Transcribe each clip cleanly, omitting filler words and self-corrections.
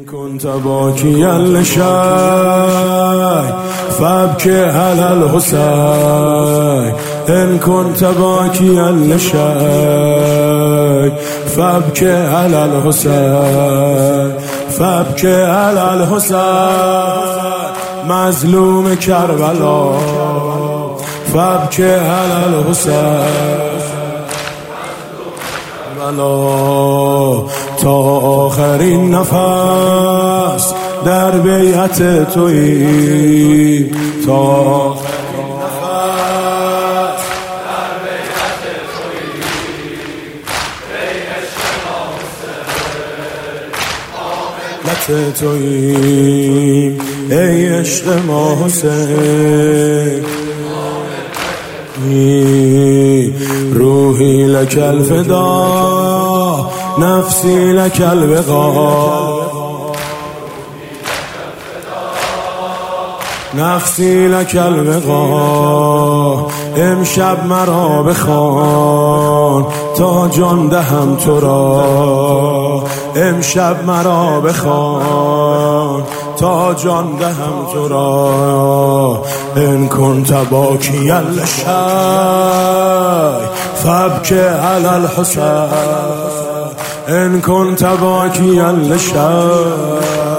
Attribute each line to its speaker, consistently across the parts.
Speaker 1: كنت باكيا لشيء فابكي على الحسين. إن كنت باكيا لشيء فابكي على الحسين. فابكي على الحسين مظلوم كربلاء. فابكي على الحسين تا آخرین نفس در بیعت تویی. تا آخرین نفس در بیعت تویی. بیعت تویی ای عشق ما حسین. روحی لک الفدا نفسی لک الوقا. نفسی لک الوقا امشب مرا بخوان تا جان دهم تو را. امشب مرا بخوان تا جان دهم تو را. ان كنت باكيا لشيء فابكي على الحسين. ان كنت باكيا لشيء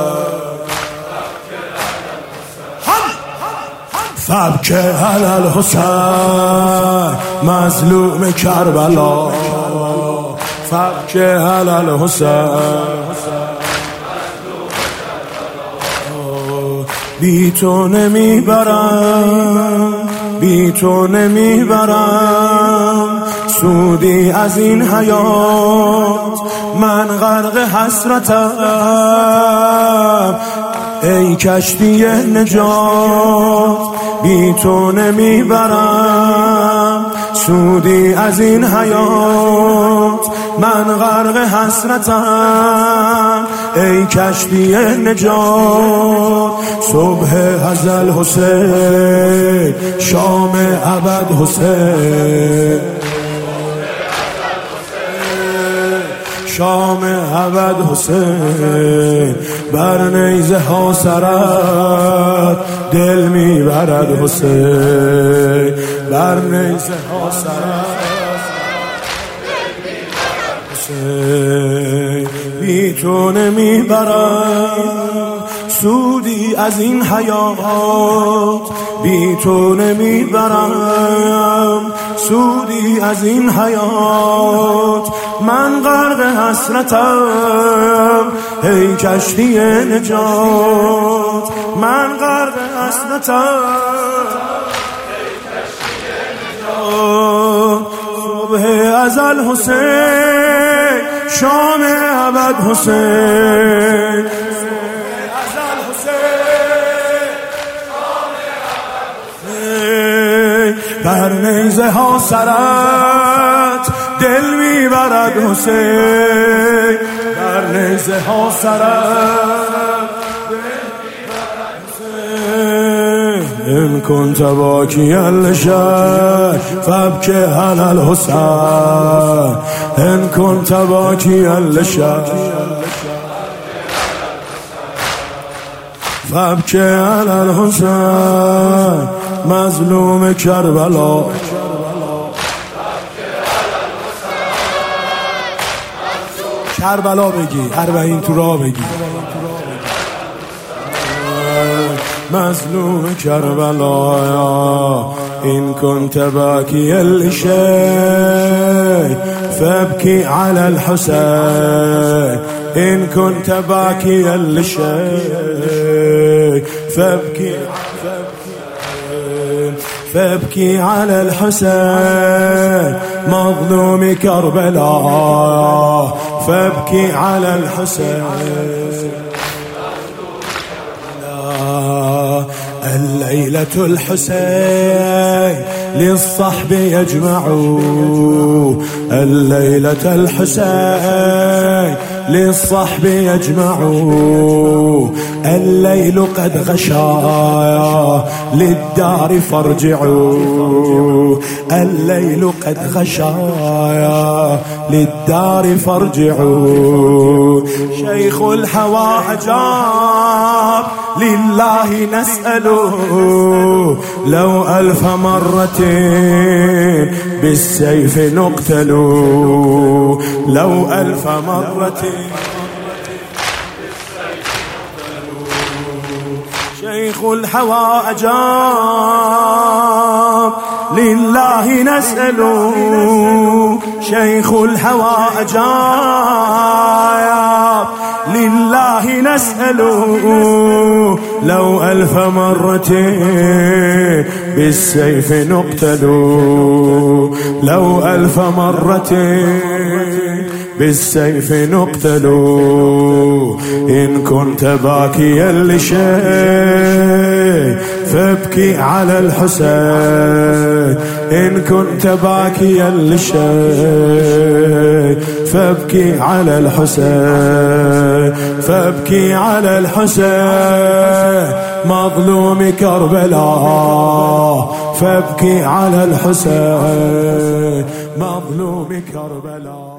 Speaker 1: فابكي على الحسين مظلوم كربلاء. فابكي على الحسين بی تو نمیبرم، بی تو نمیبرم سودی از این حیات. من غرق حسرتم ای کشتی نجات. بی تو نمیبرم سودی از این حیات. من غرق حسرتم ای کشتی نجات. صبح ازل حسین شام ابد حسین. شام ابد حسین بر نیزه ها سرت دل میبرد حسین. بر نیزه ها سرت حسین. بی تو نمیبرم سودی از این حیات. بی تو نمیبرم سودی از این حیات. من غرق حسرتم ای کشتی نجات. من غرق حسرتم ای کشتی نجات. صبح ازل حسین شام ابد حسین. بر نیزه ها سرت دل میبرد حسین. بر نیزه ها سرت دل میبرد حسین. ان كنت باكيا لشيء فابكي على الحسين. ان كنت باكيا لشيء فابكي على الحسين مظلوم کربلا. کربلا بگی، اربعین تو راه بگی. مظلوم کربلا. إن كنت باكيا لشيء فابكي على الحسين. إن كنت باكيا لشيء فابكي على الحسين مظلوم كربلاء. فابكي على الحسين. الليلة الحسين للصحب يجمعوا. الليلة الحسين للصحب يجمعوا. الليل قد غشا للدار فارجعوا. الليل قد غشايا للدار فارجعوا. شيخ الهوى أجاب لله نسأله لو 1000 مرة بالسيف نقتل، لو 1000 مرة. شيخ الهوى أجاب لله نسأله، شيخ الهوى أجاب لله نسأله لو 1000 مرة بالسيف نقتل، لو 1000 مرة بالسيف نقتل. إن كنت باكيا لشيء فابكي على الحسين، إن كنت باكيا لشيء فابكي على الحسين، فابكي على الحسين مظلوم كربلاء، فابكي على الحسين مظلوم كربلاء.